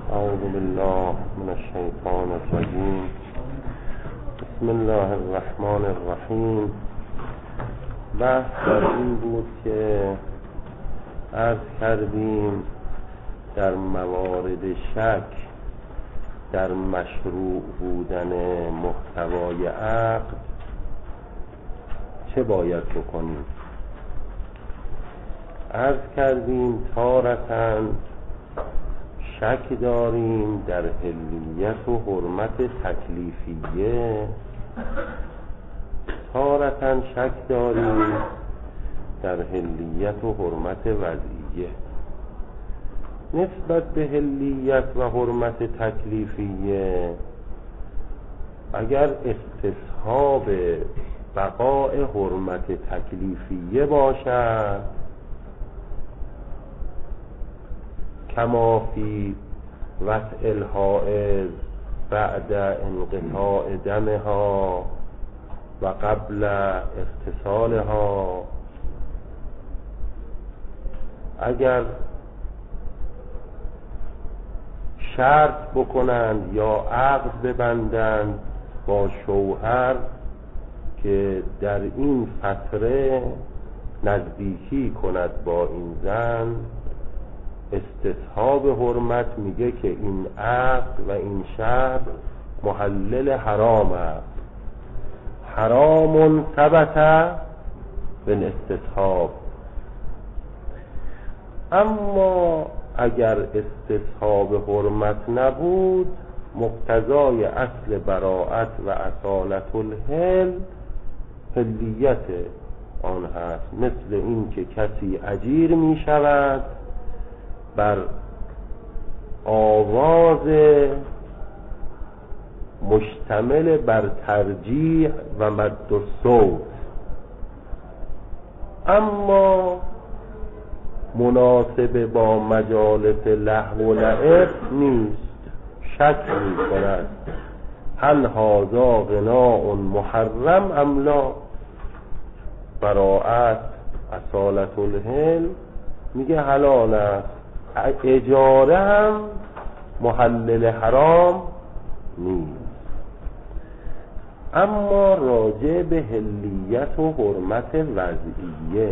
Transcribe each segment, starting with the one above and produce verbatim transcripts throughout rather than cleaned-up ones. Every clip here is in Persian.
اعوذ بالله من الشیطان الرجیم. بسم الله الرحمن الرحیم. بحث در این بود که عرض کردیم در موارد شک در مشروع بودن محتوای عقد چه باید بکنیم. عرض کردیم تارةً شک داریم در حلیت و حرمت تکلیفیه، تارةً شک داریم در حلیت و حرمت وضعیه. نسبت به حلیت و حرمت تکلیفیه اگر استصحاب بقاء حرمت تکلیفیه باشد کما فی وضع الحائض بعد انقطاع دمها و قبل اغتسالها، اگر شرط بکنند یا عقد ببندند با شوهر که در این فتره نزدیکی کند با این زن، استصحاب حرمت میگه که این عقد و این شرط محلل حرام است. حرام ثبت بالاستصحاب. اما اگر استصحاب حرمت نبود، مقتضای اصل براءت و اصالت الحل حلیت آن هست. مثل این که کسی اجیر می شود بر آواز مشتمل بر ترجیع و مد الصوت، اما مناسب با مجالس لهو و لعب نیست. شک می کند هل هذا غناء محرم ام لا. براءت اصالت الحل میگه حلال است، اجاره هم محلل حرام نیست. اما راجع به حلیت و حرمت وضعیه،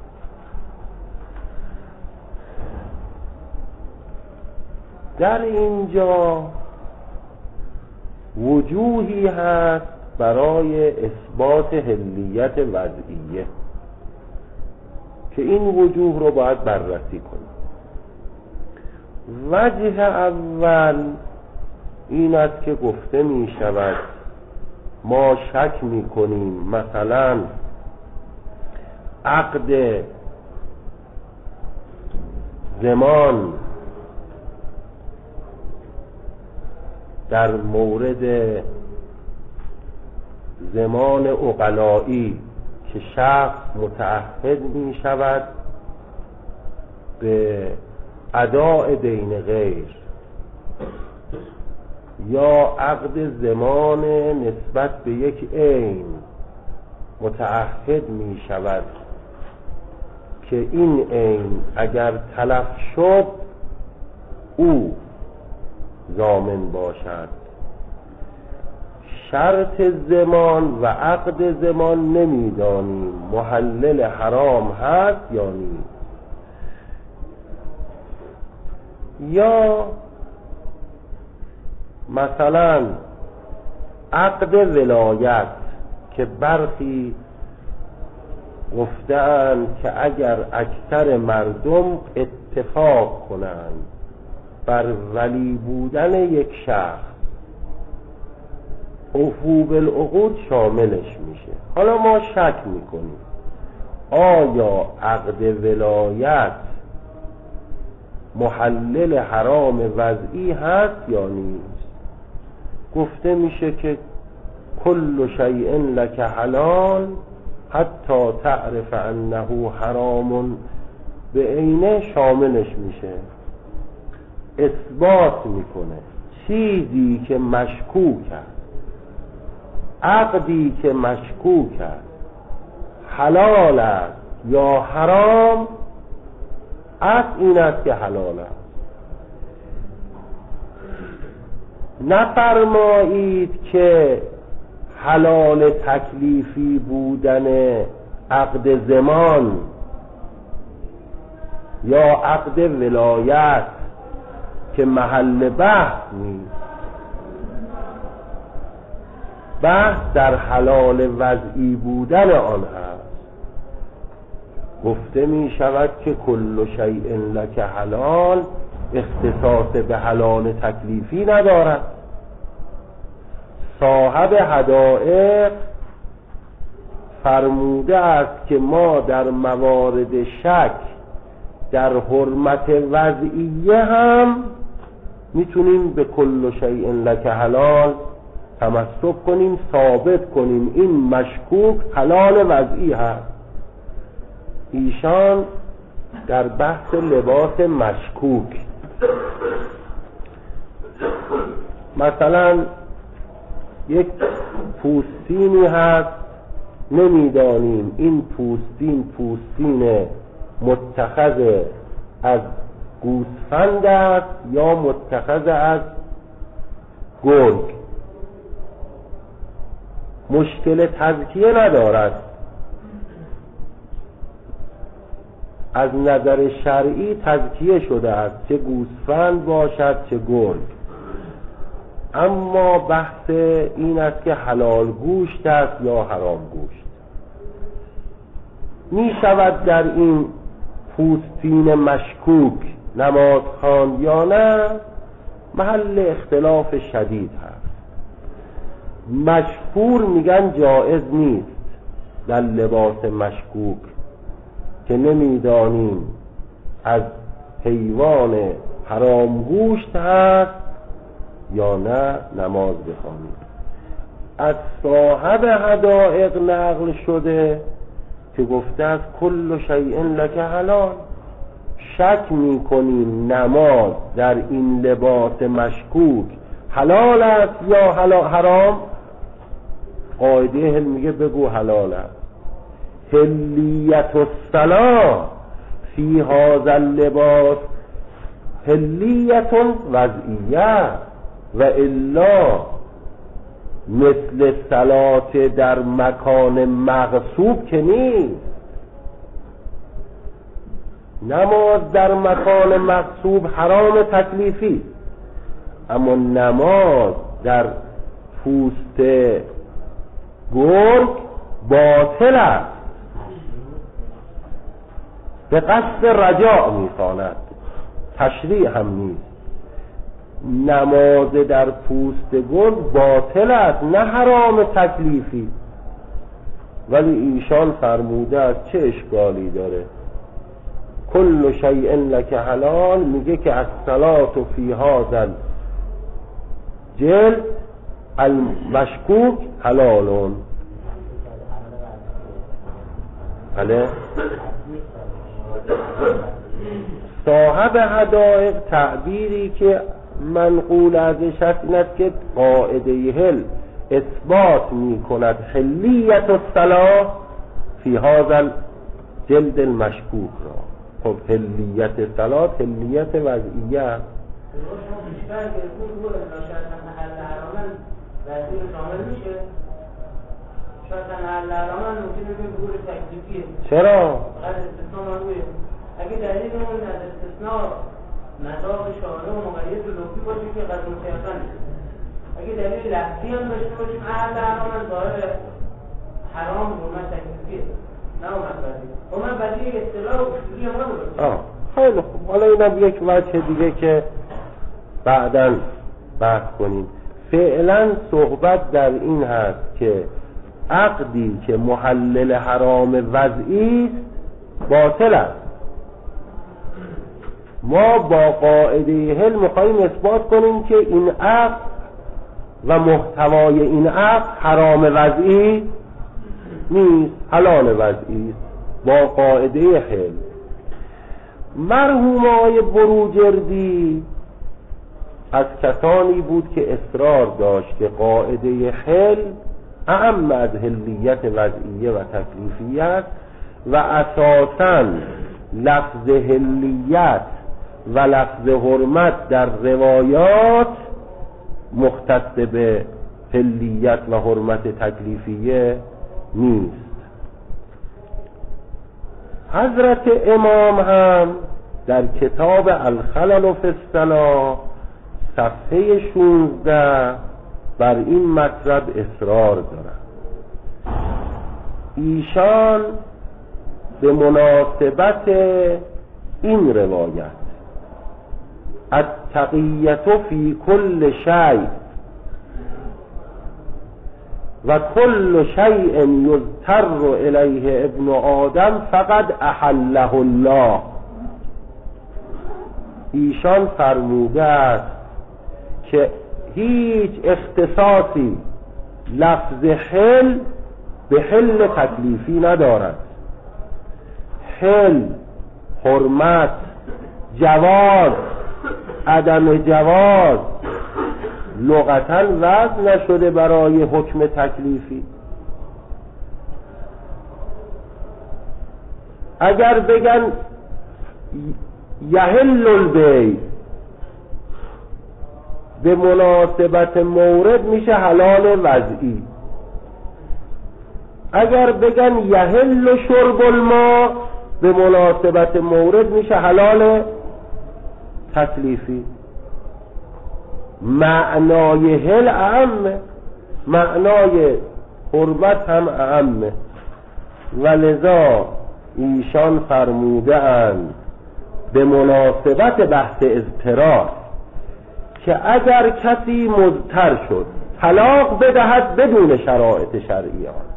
در اینجا وجوهی هست برای اثبات حلیت وضعیه که این وجوه رو باید بررسی کنیم. وجه اول این است که گفته می شود ما شک می کنیم مثلا عقد زمان در مورد زمان عقلایی که شخص متعهد می شود به اداء دین غیر، یا عقد زمان نسبت به یک عین متعهد می شود که این عین اگر تلف شد او ضامن باشد. شرط زمان و عقد زمان نمیدانیم محلل حرام هست یا نیست. یا مثلا عقد ولایت که برخی گفتند که اگر اکثر مردم اتفاق کنند بر ولی بودن یک شخص، عفو بالعقود شاملش میشه. حالا ما شک میکنیم آیا عقد ولایت محلل حرام وضعی هست یا نیست. گفته میشه که کل شیء لک حلال حتی تعرف انه حرام به عینه شاملش میشه. اثبات میکنه چیزی که مشکوک است، عقدی که مشکوک است حلال است یا حرام، اصل این است که حلال است. نفرمایید که حلال تکلیفی بودن عقد زمان یا عقد ولایت که محل بحث نیست. بحث در حلال وضعی بودن آن هست. گفته می شود که کل شیء لک حلال اختصاص به حلال تکلیفی ندارد. صاحب حدائق فرموده است که ما در موارد شک در حرمت وضعیه هم میتونیم به کل شیء لک حلال تمسک کنیم، ثابت کنیم این مشکوک حلال وضعی هست. ایشان در بحث لباس مشکوک مثلا یک پوستینی هست، نمیدانیم این پوستین پوستین متخذ از گوسفند است یا متخذ از گرگ. مشکل تزکیه ندارد، از نظر شرعی تزکیه شده است، چه گوسفند باشد چه گرگ. اما بحث این است که حلال گوشت است یا حرام گوشت. می شود در این پوستین مشکوک نماز خواند یا نه؟ محل اختلاف شدید هست. مشهور میگن جایز نیست در لباس مشکوک که نمیدانیم از حیوان حرام گوشت هست یا نه نماز بخوانیم. از صاحب حدائق نقل شده که گفته است کل شیء لک حلال. شک میکنیم نماز در این لباس مشکوک حلال است یا حرام؟ قاعده هل میگه بگو حلال است. حلیت الصلاة فی هذا اللباس حلیت وضعیه و الا مثل صلات در مکان مغصوب که نیست. نماز در مکان مغصوب حرام تکلیفی، اما نماز در پوست گرگ باطل است، به قصد رجاع میخواند، تشریع هم نیست. نماز در پوست گرگ باطل است نه حرام تکلیفی. ولی ایشان فرموده است چه اشکالی داره؟ کل شیء لک حلال، میگه که الصلاة فی هذا الجلد المشکوک حلالون. بله. صاحب حدائق تعبیری که منقول ازش هست این است که قاعده هل اثبات می کند حلیت الصلاة فی هذا الجلد المشکوک را. خب حلیت صلاة حلیت وضعیه چرا؟ اگه دلیل اون از استثناء مذاق شارع و مقید و لفظی باشه که قد متیقن نیست. اگه دلیل لفظی هم داشته باشیم اهل حرام ظاهر حرام حرمت تکلیفیه نه اومد بدی. اومد بدی اصطلاح اصولی ما درست. آه خیلی خوب. حالا اینم یک وجه دیگه که بعداً بحث کنیم. فعلا صحبت در این هست که عقدی که محلل حرام وضعی است باطل است. ما با قاعده هل میخواییم اثبات کنیم که این عقد و محتوای این عقد حرام وضعی نیست، حلال وضعی است با قاعده هل. مرحوم آقای بروجردی از کسانی بود که اصرار داشت که قاعده هل اعم از حلیت وضعیه و تکلیفیه است و اساساً لفظ حلیت و لفظ حرمت در روایات مختص به حلیت و حرمت تکلیفیه نیست. حضرت امام هم در کتاب الخلل فی الصلاة صفحه شانزده بر این مطلب اصرار دارند. ایشان به مناسبت این روایت التقیة فی کل شیء و کل شیء یضطر الیه ابن آدم فقد احله الله، ایشان فرموده است که هیچ اختصاصی لفظ حل به حل تکلیفی ندارد. حل، حرمت، جواز، عدم جواز لغتاً وضع نشده برای حکم تکلیفی. اگر بگن یحل البیع به مناسبت مورد میشه حلال وضعی، اگر بگن یحل شرب الماء به مناسبت مورد میشه حلال تکلیفی. معنای حل اعمه، معنای حرمت هم اعمه، ولذا ایشان فرموده اند به مناسبت بحث اضطرار که اگر کسی مضطر شد طلاق بدهد بدون شرایط شرعی آن،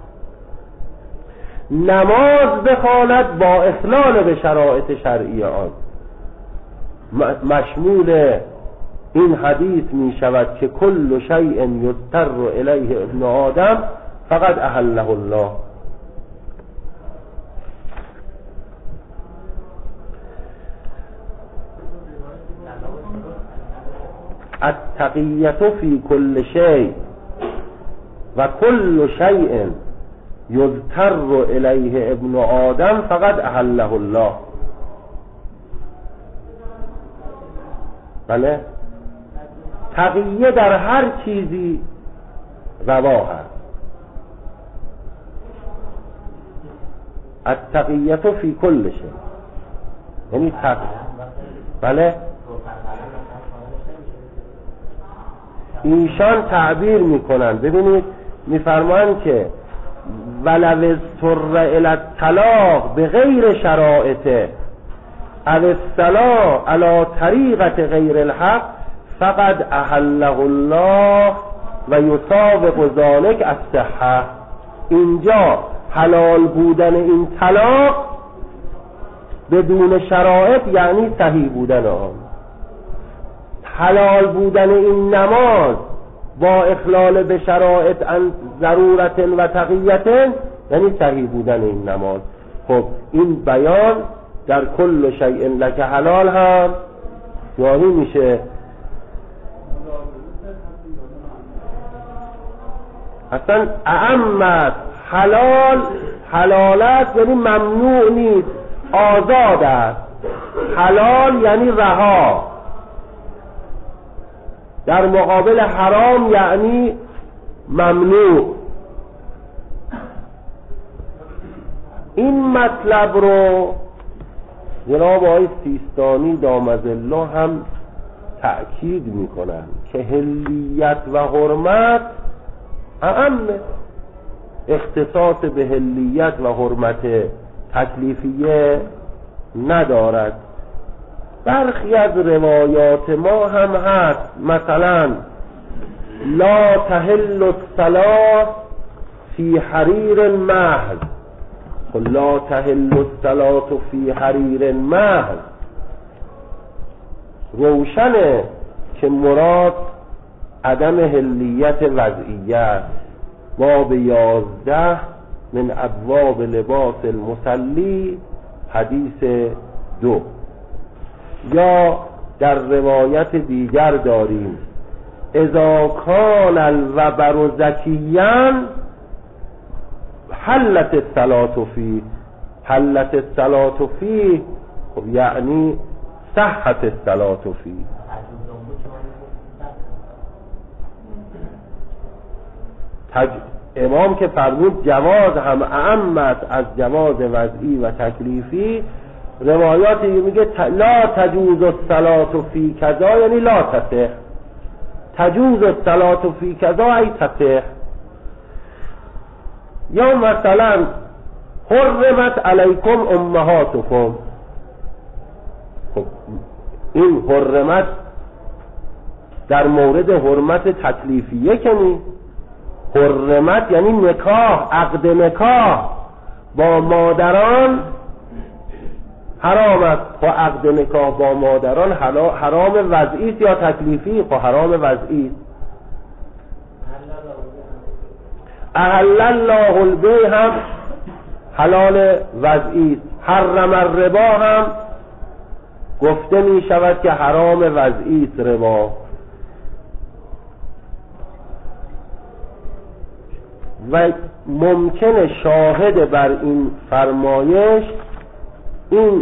نماز بخواند با اخلال به شرایط شرعی آن، مشمول این حدیث می شود که کل شیء یضطر الیه ابن آدم فقد احله الله. التقیة فی کل شیء و کل شیء یضطر الیه ابن آدم فقد احله الله. بله، تقیه در هر چیزی روا هست. التقیة فی کل شیء یعنی تقیه. بله، ایشان تعبیر میکنن، ببینید میفرمان که ولو اضطر الی الطلاق بغیر شرائطه او الصلاة علی طریقة غیر الحق فقد احله الله و یسابق ذلک الصحة. اینجا حلال بودن این طلاق بدون شرایط یعنی صحیح بودن آن، حلال بودن این نماز با اخلال به شرایط ان ضرورت و تقییت یعنی صحیح بودن این نماز. خب این بیان در کل شیء لک حلال هم یعنی میشه اصلا اعم حلال، حلالت یعنی ممنوع نیست، آزاد است. حلال یعنی رها، در مقابل حرام یعنی ممنوع. این مطلب رو جناب آقای سیستانی دامظله هم تأکید میکنن که حلیت و حرمت اعم، اختصاص به حلیت و حرمت تکلیفیه ندارد. برخی از روایات ما هم هست، مثلا لا تحل الصلاة فی حریر محض، لا تحل الصلاة فی حریر محض، روشنه که مراد عدم حلیت وضعیت. باب یازده من ابواب لباس المصلی حدیث دو. یا در روایت دیگر داریم اذا کان الوبر زکیا حلت الصلاة فی، حلت الصلاة فی خب یعنی صحت الصلاة فی. تج... امام که فرمود جواز هم اعمت از جواز وضعی و تکلیفی، روایاتی میگه ت... لا تجوز الصلاة فی کذا یعنی لا تصح، تجوز الصلاة فی کذا ای تصح. یا مثلا حرمت علیکم امهاتکم، خب این حرمت در مورد حرمت تکلیفیه که نی، حرمت یعنی نکاح، عقد نکاح با مادران حرام است. خب عقد نکاح با مادران حرام وضعی است یا تکلیفی؟ خب حرام وضعی است. احل الله البیع هم حلال وضعی است. حرم الربا هم گفته می شود که حرام وضعی است ربا. و ممکنه شاهد بر این فرمایش این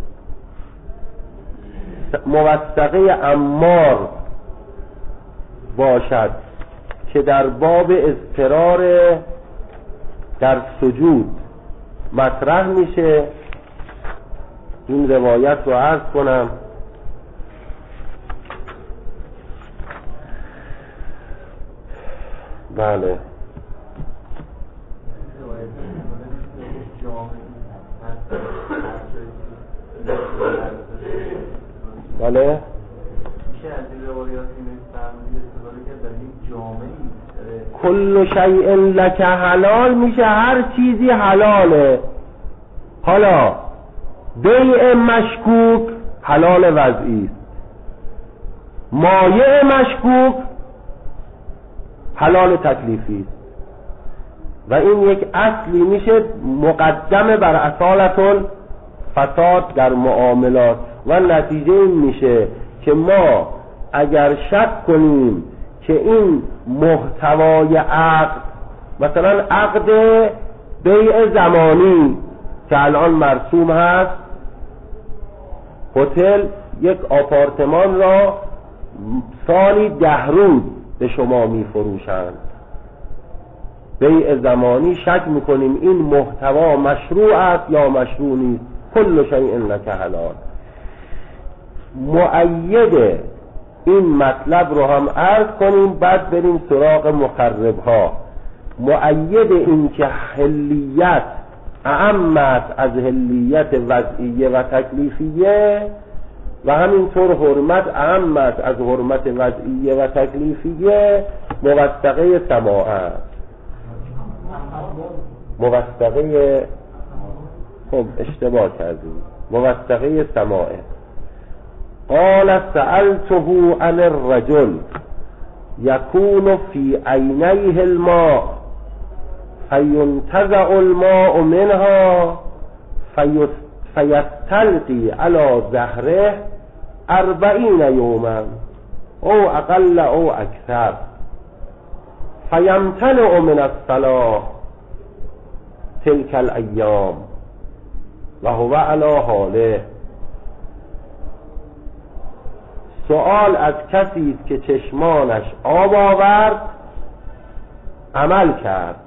موثقه عمار باشد که در باب اضطرار در سجود مطرح میشه. این روایت رو عرض کنم. بله بله میشه از این روایات این فرمودی استفاده کرد در یک جامعی کل شیء لک حلال میشه هر چیزی حلاله. حالا بیع مشکوک حلال وضعی است، مایع مشکوک حلال تکلیفی است. و این یک اصلی میشه مقدمه بر اصالت فساد در معاملات. و نتیجه این میشه که ما اگر شک کنیم که این محتوای عقد، مثلا عقد بیع زمانی که الان مرسوم هست، هتل یک آپارتمان را سالی ده روز به شما میفروشند، بیع زمانی، شک میکنیم این محتوا مشروع است یا مشروع نیست. کل شیء لک حلال. مؤید این مطلب رو هم عرض کنیم، بعد بریم سراغ مخربها. مؤید این که حلیت اعمت از حلیت وضعیه و تکلیفیه و همینطور حرمت اعمت از حرمت وضعیه و تکلیفیه موثقه سماعه. موثقه خب اشتباه کردیم، موثقه سماعه. قال سألته عن الرجل يكون في عينيه الماء فينتزع الماء منها فيستلقي على ظهره أربعين يوما او اقل او اکثر فيمتنع من الصلاة تلك الأيام وهو على حاله. سؤال از کسی است که چشمانش آب آورد، عمل کرد،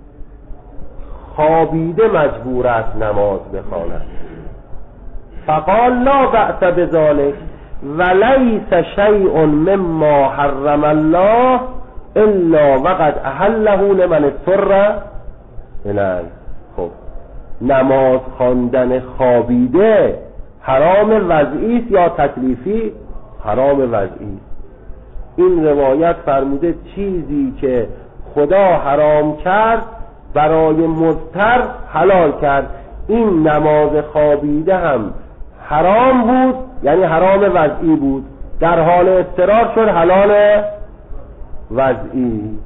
خوابیده مجبور است نماز بخواند. فقال لا بأس بذلك وليس شيء مما حرم الله الا وقد احله لمن اضطر الیه. خب نماز خواندن خوابیده حرام وضعی است یا تکلیفی؟ حرام وضعی. این روایت فرموده چیزی که خدا حرام کرد برای مضطر حلال کرد. این نماز خوابیده هم حرام بود، یعنی حرام وضعی بود، در حال اضطرار شد حلال وضعی.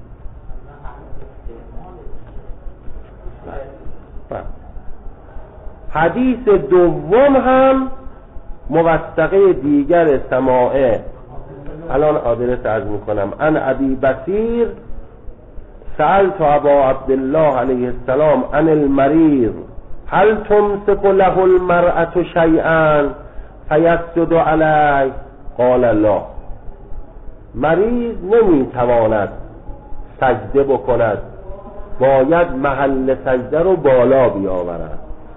حدیث دوم هم موثقه دیگر سماعه. الان آدرس عرض میکنم. ان ابی بصیر سألت ابا عبدالله علیه السلام عن المریض هل تمسك له المرأة شیئا فیسجد علیه قال لا. مریض نمیتواند سجده بکند باید محل سجده رو بالا بیاورد.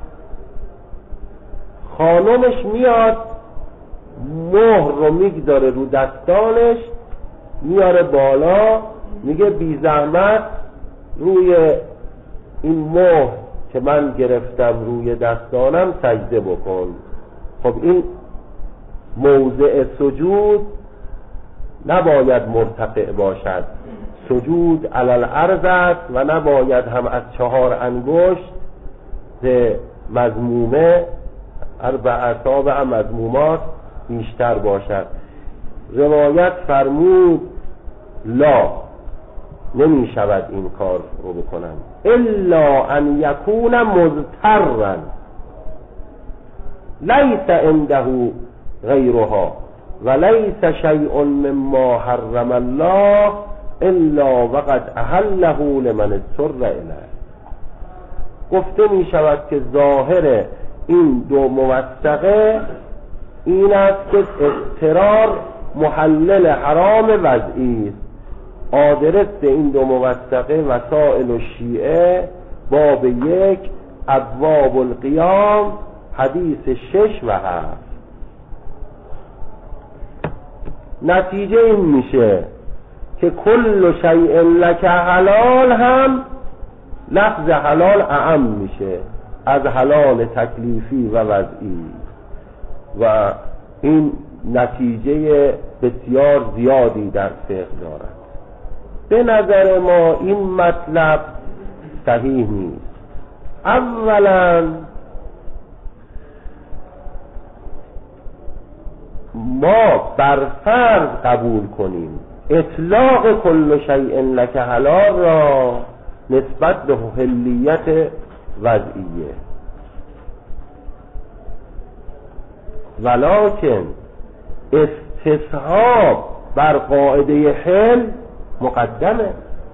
خانمش میاد مهر رو میگذاره رو دستانش، میاره بالا، میگه بی زحمت روی این مهر که من گرفتم روی دستانم سجده بکن. خب این موضع سجود نباید مرتفع باشد، سجود علی الارض است و نباید هم از چهار انگشت مضمومه اربع اصابع مضمومات بیشتر باشد. روایت فرمود لا، نمی شود این کار رو بکنم الا ان یکون مضطرا لیس عنده غیرها و لیس شیء مما حرم الله الا وقد احله لمن اضطر الیه. گفته می شود که ظاهر این دو موثقه این است که اضطرار محلل حرام وضعی است. آدرس این دو موثقه وسائل الشیعه باب یک ابواب القیام حدیث شش و هفت. نتیجه این میشه که کل شیء لک حلال هم لفظ حلال اعم میشه از حلال تکلیفی و وضعی و این نتیجه بسیار زیادی در فقه دارد. به نظر ما این مطلب صحیح نیست. اولا ما بر فرض قبول کنیم اطلاق کل شیء لک حلال را نسبت به حلیت وضعیه، ولکن استصحاب بر قاعده حل مقدمه.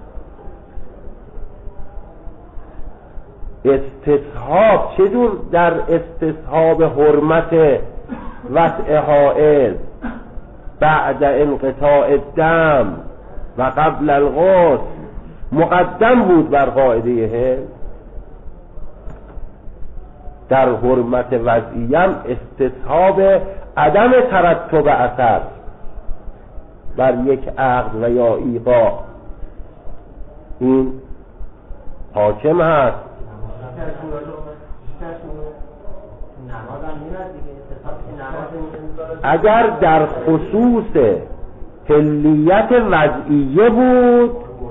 استصحاب چجور در استصحاب حرمت وضع حائض بعد انقطاع الدم و قبل الغسل مقدم بود بر قاعده حل، در حرمت وضعیم استصحاب عدم ترتب اثر بر یک عقد و یا ایقاع این حاکم هست. اگر در خصوص حلیت وضعیه بود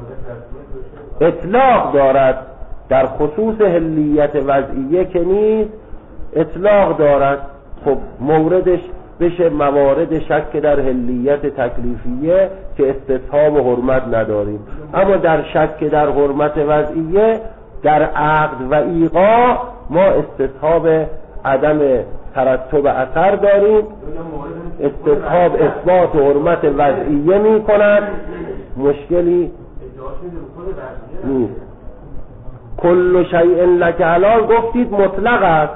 اطلاق دارد، در خصوص حلیت وضعیه که نیست اطلاق دارد. خب موردش بشه موارد شک در حلیت تکلیفیه که استصحاب و حرمت نداریم، اما در شک در حرمت وضعیه در عقد و ایقاع ما استصحاب عدم ترتب اثر داریم. استصحاب اثبات حرمت وضعیه می کند، مشکلی نیست. کل شیء لک حلال گفتید مطلق است.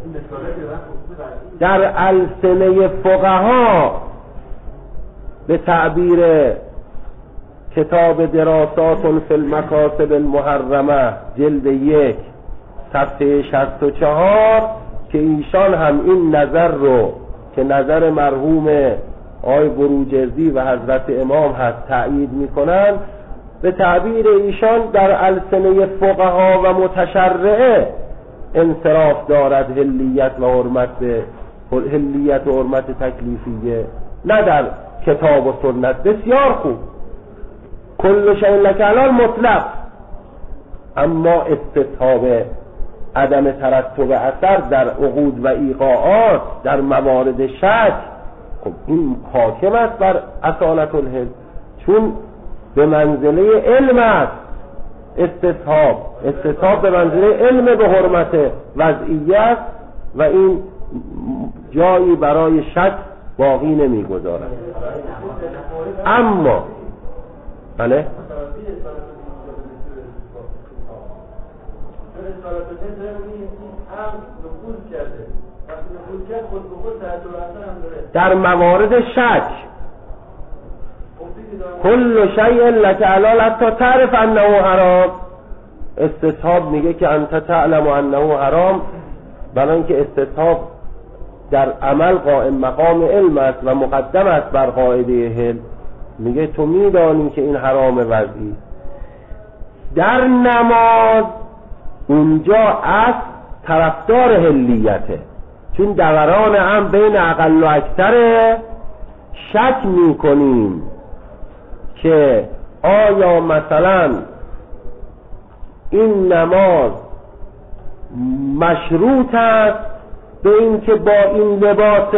در السنه فقها به تعبیر کتاب دراسات فی المکاسب المحرمه جلد یک صفحه شصت و چهار که ایشان هم این نظر رو که نظر مرحوم آقای بروجردی و حضرت امام هست تأیید میکنن، به تعبیر ایشان در السنه فقها و متشرعه انصراف دارد حلیت و حرمت به حلیت و حرمت تکلیفیه، نه در کتاب و سنت. بسیار خوب، کل شیء لک حلال مطلق، اما استصحاب عدم ترتب اثر در عقود و ایقاعات در موارد شک، خب این حاکم است بر اصالت الحل، چون به منزله علم است. استصحاب استصحاب به منزله علم به حرمت وضعیه است و این جایی برای شک باقی نمیگذارد. اما بله در موارد شک کل شیء لک حلال حتی تعرف انه حرام، استصحاب میگه که انت تعلم انه حرام، برای اینکه استصحاب در عمل قائم مقام علم است و مقدم است بر قاعده حل، میگه تو میدانی که این حرام وضعی. در نماز اونجا از طرفدار حلیته، چون دوران هم بین اقل و اکثر، شک میکنیم که آیا مثلا این نماز مشروط است به این که با این لباس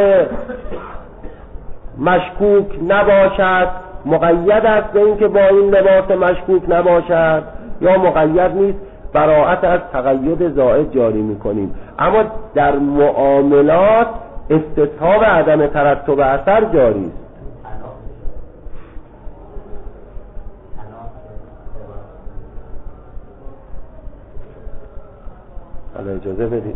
مشکوک نباشد، مقید است به این که با این لباس مشکوک نباشد، یا مقید نیست، براءت از تقید زائد جاری میکنیم. اما در معاملات استصحاب عدم ترتب اثر جاری است. حالا اجازه بدید.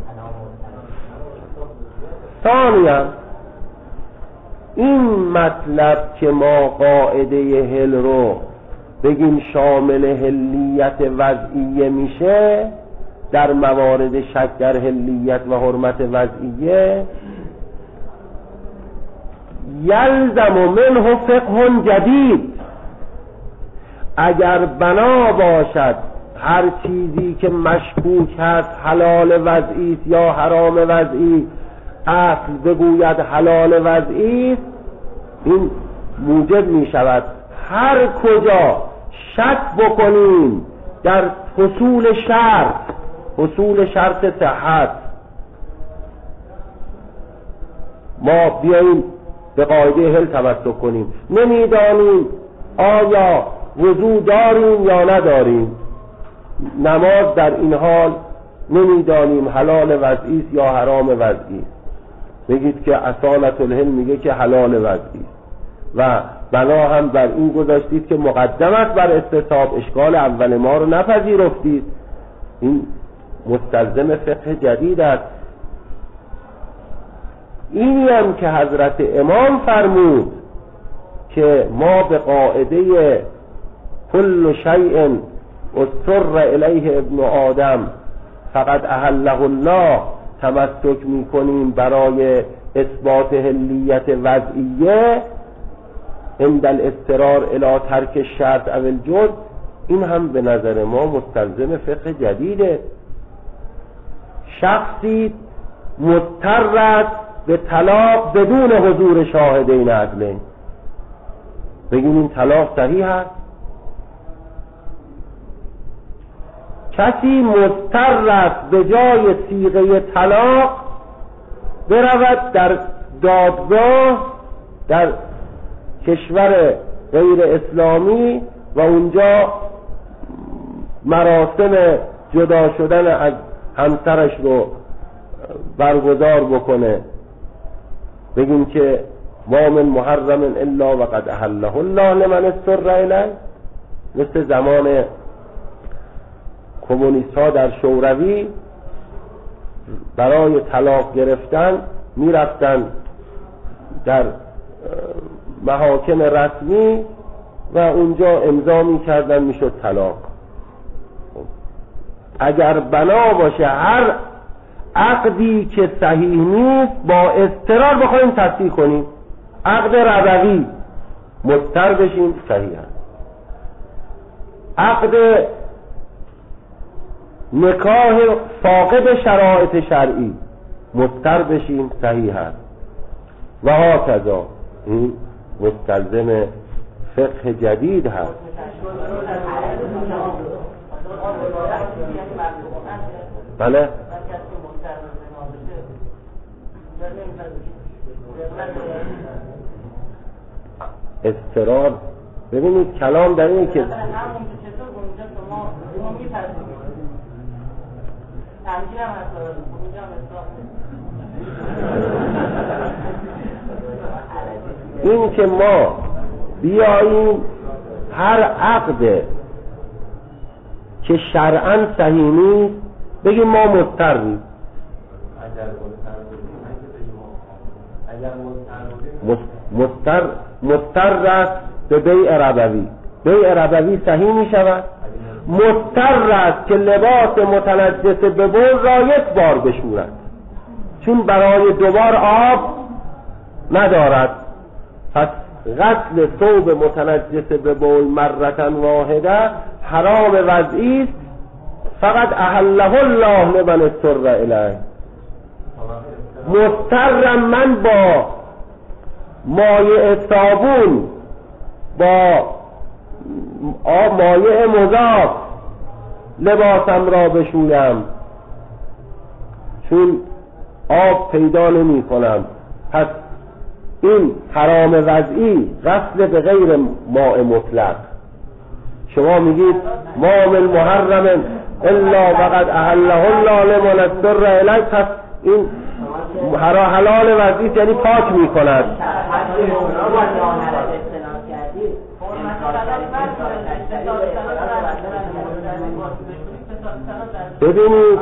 ثانیاً این مطلب که ما قاعده حل رو بگیم شامل حلیت وضعیه میشه، در موارد شک در حلیت و حرمت وضعیه، یلزم منه فقه جدید. اگر بنا باشد هر چیزی که مشکوک هست حلال وضعی است یا حرام وضعی، اصل بگوید حلال وضعی است، این موجب می شود هر کجا شک بکنیم در حصول شرط، حصول شرط صحت، ما بیاییم به قاعده حل توسط کنیم، نمیدانیم آیا وضو داریم یا نداریم، نماز در این حال نمیدانیم حلال وضعی است یا حرام وضعی است، بگید که اصالت الحل میگه که حلال وضعی و بنا هم بر این گذاشتید که مقدم است بر استصحاب، اشکال اول ما رو نپذیرفتید. این مستلزم فقه جدید است. اینی هم که حضرت امام فرمود که ما به قاعده کل شیء اضطر الیه ابن آدم فقط احله الله تمسک میکنیم برای اثبات حلیت وضعیه عند الاضطرار الی ترک الشرط او الجزء، این هم به نظر ما مستلزم فقه جدیده. شخصی مضطر است به طلاق بدون حضور شاهدین عدلین، بگیم این طلاق صحیح است؟ کسی مضطر است به جای صیغه طلاق برود در دادگاه در کشور غیر اسلامی و اونجا مراسم جدا شدن از همسرش رو برگزار بکنه، بگیم که ما من محرم الا وقد احله الله لمن اضطر الیه، مثل زمان کمونیست ها در شوروی برای طلاق گرفتن میرفتن در محاکم رسمی و اونجا امضا میکردن میشد طلاق. اگر بنا باشه هر عقدی که صحیح نیست با اضطرار بخوایم تصحیح کنیم، عقد ربوی مضطر بشیم صحیح است، عقد نکاح فاقد شرایط شرعی مضطر بشیم صحیح است و هکذا. این مستلزم فقه جدید هست. بله اضطرار، ببینید کلام در اینه که این که ما بیاییم هر عقد که شرعاً صحیح نیست بگیم ما مضطریم، مضطر مضطر است به بیع ربوی، بیع ربوی صحیح می شود مضطر است که لباس متنجس به بول را یک بار بشورد، چون برای دوبار آب ندارد. پس غسل ثوب متنجس به بول مرة واحده حرام وضعی است، فقط احله الله لمن اضطر الیه. مضطرم من با مایع صابون، با مایع مضاف لباسم را بشویم، چون آب پیدا نمی کنم. پس این حرام وضعی، غسل به غیر ماء مطلق. شما میگید ما من محرم الا وقد احله الله لمن اضطر الیه، پس این حلال وضعی یعنی پاک میکند. ببینید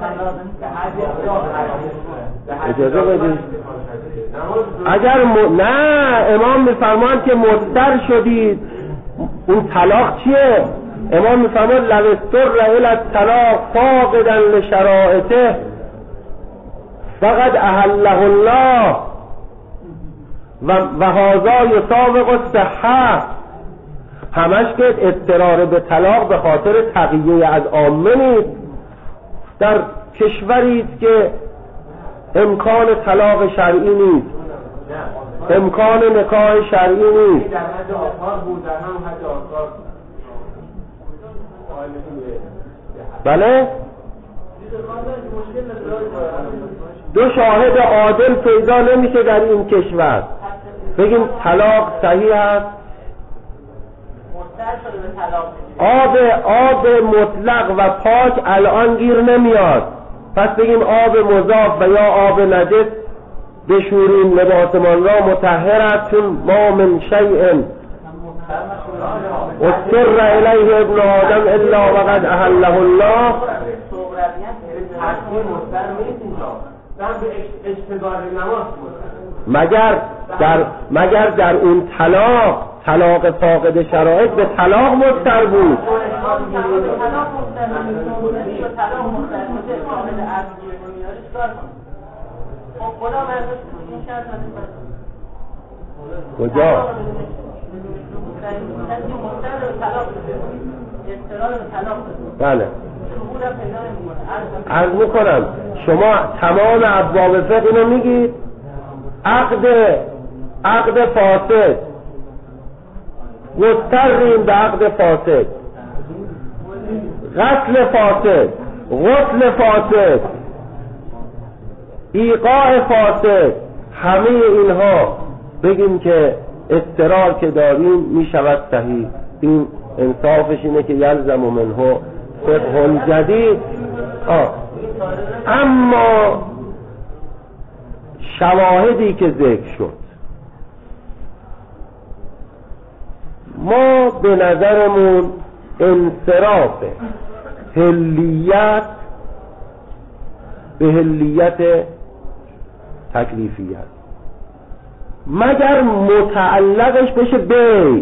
اجازه بدید، اگر م... نه امام میفرمان که مضطر شدید، اون طلاق چیه؟ امام میفرمان لو اضطر الی الطلاق فاقدا لشرائطه فقد احله الله و و هذا یسابق الصحه. همش که اضطرار به طلاق به خاطر تقیه از عامه نیست. در کشوری است که امکان طلاق شرعی نیست، امکان نکاح شرعی نیست. در حد آثار بود، در هم حد آثار. بله؟ دو شاهد عادل پیدا نمیشه در این کشور بگیم طلاق صحیح است. آب آب مطلق و پاک الان گیر نمیاد، پس بگیم آب مضاف و یا آب نجس بشوریم لباسمان را مطهر است، چون ما من شیء اضطر الیه ابن آدم الا وقد احله الله. مگر در مگر در اون طلاق طلاق فاقد شرایط به طلاق مضطر بود. کجا؟ بله عرض میکنم، شما تمام ابواب فقه اینو میگید. عقد عقد فاسد، مضطریم به عقد فاسد، غسل فاسد، غسل فاسد، ایقاع فاسد، همه اینها بگیم که اضطرار که داریم میشود صحیح. این انصافش اینه که یلزم منه فقه جدید. آه. اما شواهدی که ذکر شد، ما به نظرمون انصراف حلیت به حلیت تکلیفیت، مگر متعلقش بشه بیع.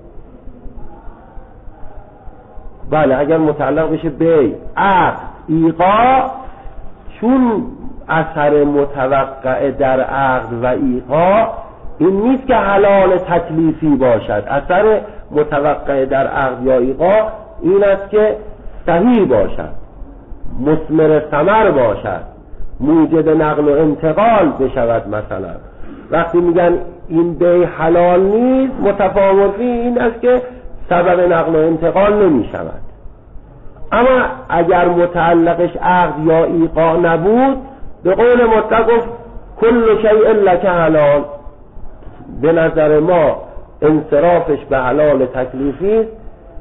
بله اگر متعلق بشه بیع، عقد، ایقاع، چون اثر متوقع در عقد و ایقاع این نیست که حلال تکلیفی باشد. اثر متوقع در عقد یا ایقاع این است که صحیح باشد، مثمر ثمر باشد، موجب نقل و انتقال بشود. مثلا وقتی میگن این بیع حلال نیست، متفاوتی این است که سبب نقل و انتقال نمی شود. اما اگر متعلقش عقد یا ایقاع نبود، به قول مطلق گفت کل شیء لک حلال. به نظر ما انصرافش به حلال تکلیفی است،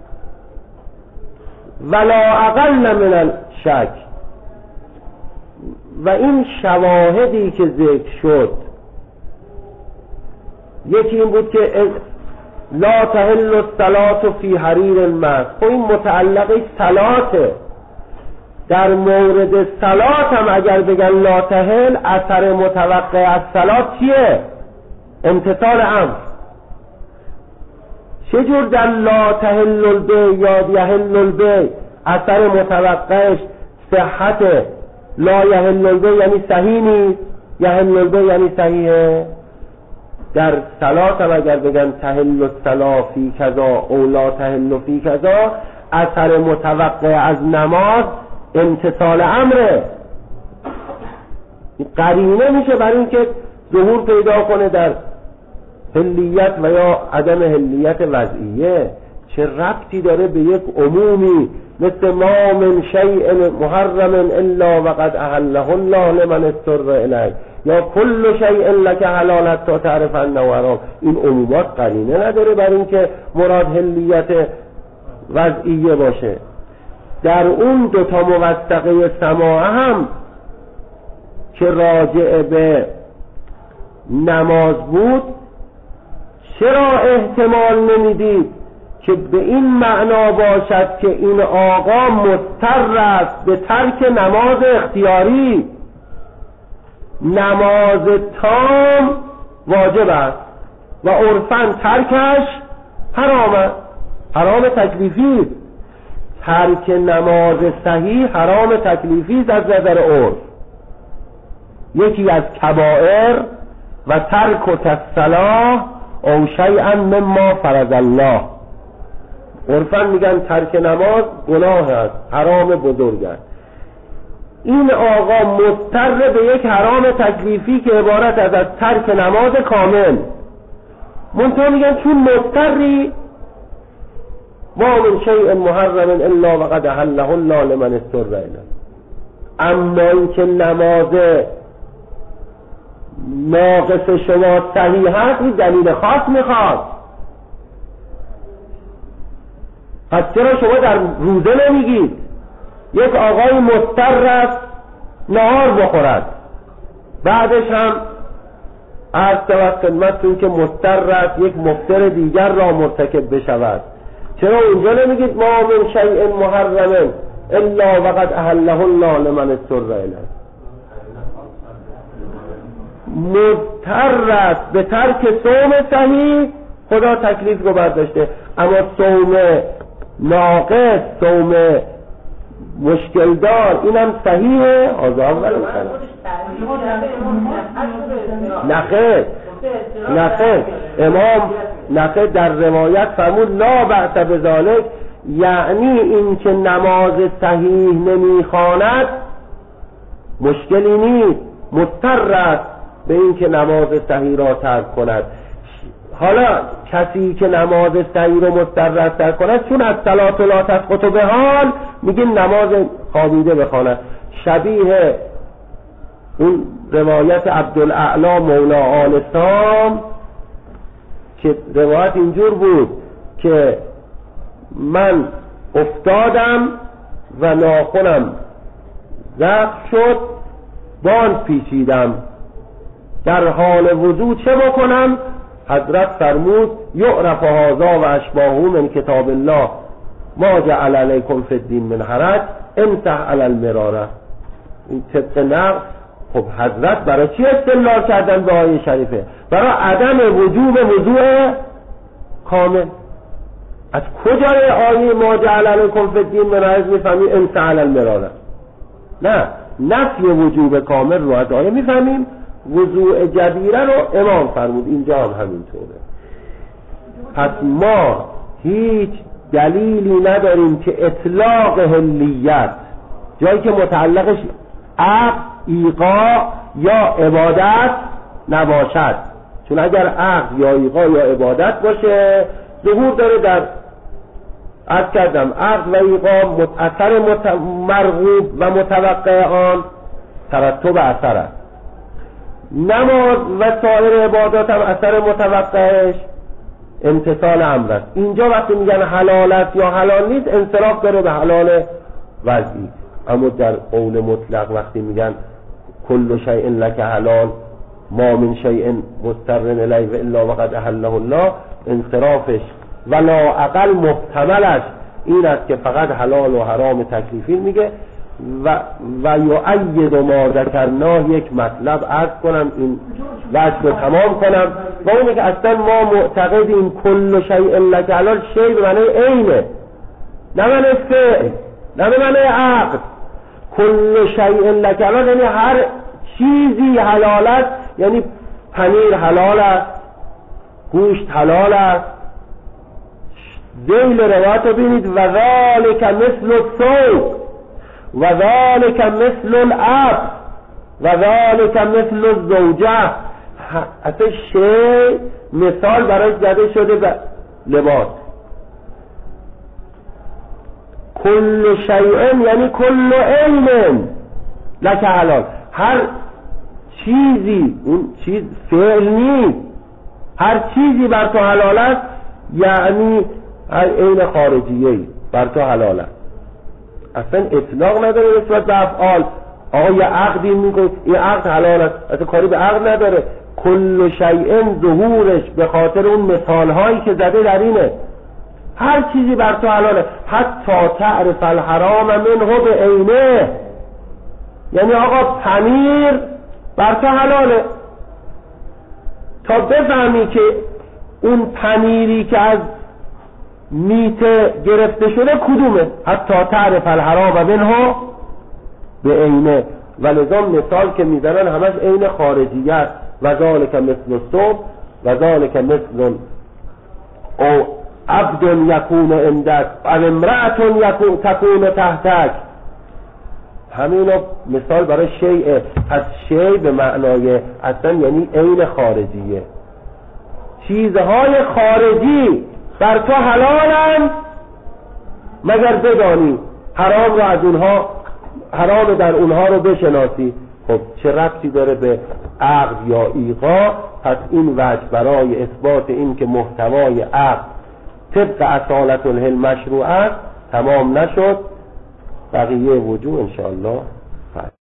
ولا اقل من الشک. و این شواهدی که ذکر شد، یکی این بود که لا تحل الصلاة فی حریر المسجد. خب این متعلقش صلاته. در مورد صلات هم اگر بگن لا تحل، اثر متوقع از صلات چیه؟ امتثال امر. چجور در لا تحل البیع یا یحل البیع اثر متوقعش صحت لا یحل البیع یعنی صحیح نیست، یحل البیع یعنی صحیحه. در صلات هم اگر بگن تحل الصلاة فی کذا او لا تحل فی کذا، اثر متوقع از نماز امتثال امره، قرینه میشه برای اینکه ظهور پیدا کنه در حلیت و یا عدم حلیت وضعیه. چه ربطی داره به یک عمومی مثل ما من شیء محرم الا وقد احله الله لمن اضطر الیه یا کل شیء لک حلال حتی تعرف انه حرام؟ این عمومات قرینه نداره برای اینکه مراد حلیت وضعیه باشه. در اون دوتا موثقه سماع هم که راجع به نماز بود، چرا احتمال نمیدید که به این معنا باشد که این آقا مضطر است به ترک نماز اختیاری؟ نماز تام واجب است و عرفاً ترکش حرام است، حرام تکلیفی است. ترک نماز صحیح حرام تکلیفی است از نظر عرف، یکی از کبائر و ترک الصلاة او شیئا مما فرض الله. عرفاً میگن ترک نماز گناه است، حرام بزرگ است. این آقا مضطر به یک حرام تکلیفی که عبارت از از ترک نماز کامل. منتها میگن چون مضطری ما من شیء محرم الا وقد احله الله لمن اضطر الیه. اما اینکه نماز ناقص شما صحیح هست، این دلیل خاص میخواد. پس چرا شما در روزه نمیگید یک آقای مضطر است نهار بخورد، بعدش هم عرض شود خدمتتون که مضطر است یک مفطر دیگر را مرتکب بشود؟ چرا اونجا نمیگید ما من شیء محرم الا وقد احله الله لمن اضطر الیه؟ مضطر است به ترک صوم صحیح، خدا تکلیف رو برداشته، اما صوم ناقص، صوم مشکل دار، اینم صحیحه. آزاد ولی نخیر نخیر امام نخیر در روایت فرمود لا بأس بذلک، یعنی این که نماز صحیح نمیخواند مشکلی نیست، مضطر است به این که نماز صحیح را ترک کند. حالا کسی که نماز صحیح رو مضطر است ترک کند، چون از صلات لا تسقط به حال میگیم نماز خوابیده بخواند. شبیه اون روایت عبدالاعلی مولا آل سام که روایت اینجور بود که من افتادم و ناخنم زخم شد، باند پیچیدم، در حال وضو چه بکنم؟ حضرت فرمود یعرف هذا و اشباهه من کتاب الله ما جعل علیکم فی الدین من حرج امسح علی المراره. این طبق نقل. خب حضرت برای چی استدلال کردن به آیه شریفه؟ برای عدم وجوب وضوء کامل. از کجای آیه ما جعل علیکم فی الدین من حرج میفهمیم امسح علی المراره؟ نه، نفی وجوب کامل رو از آیه میفهمیم، وضوء جبیره رو امام فرمود، اینجا هم همینطوره. پس ما هیچ دلیلی نداریم که اطلاق حلیت جایی که متعلقش عقد، ایقاع یا عبادت نباشد، چون اگر عقد یا ایقاع یا عبادت باشه ظهور داره در عرض کردم عقد و ایقاع اثر مت... مرغوب و متوقع آن ترتب اثر است. نماز و سایر عبادات هم اثر متوقعش امتثال امر است. اینجا وقتی میگن حلال است یا حلال نیست انصراف داره به حلال وضعی، اما در قول مطلق وقتی میگن کل شیء لک حلال ما من شیء مضطر الیه الا وقد احله الله، انصرافش ولا اقل محتملش این است که فقط حلال و حرام تکلیفی میگه. و و یؤید ما ذکرناه، یک مطلب عرض کنم این وجه رو تمام کنم، و اونه که اصلا ما معتقدیم کل شیء لک حلال، شیء به معنی عینه نه معنی فعل. نه به معنی عقد. کل شیء لک حلال یعنی هر چیزی حلال است، یعنی پنیر حلال است، گوشت حلال است. ذیل روایت رو بینید و ذالک مثل السوق و ذالک مثل العبد و ذالک مثل الزوجه. اصلا شی مثال برای زده شده به لباس. کل شیء یعنی کل علم لک حلال، هر چیزی، اون چیز فعل نیست، هر چیزی بر تو حلال است یعنی عین خارجیه بر تو حلال است. اصلا اطلاق نداره نسبت به افعال. آقا یه عقدی میگه این عقد حلال است، اصلا کاری به عقد نداره. کل شیء ظهورش به خاطر اون مثال هایی که زده در اینه. هر چیزی بر تو حلاله، حتی تعرف الحرام منه به عینه. یعنی آقا پنیر بر تو حلاله تا بفهمی که اون پنیری که از میته گرفته شده کدومه. حتی تعرف الحرام منه به عینه. و لذا مثال که میزنن همش عین خارجیت. و ذالک مثل الصوم و ذالک مثل او عبد یکون عندک و امرأة یکون تکون تحتک. همین مثال برای شیء. از شیء به معنای اصلا یعنی عین خارجیه. چیزهای خارجی بر تو حلالند مگر بدانی حرام رو از اونها، حرام در اونها رو بشناسی. خب چه ربطی داره به عقد یا ایقاع؟ پس این وجه برای اثبات این که محتوای عقد طبق اصالت الحل مشروع است تمام نشد. بقیه وجوه انشاءالله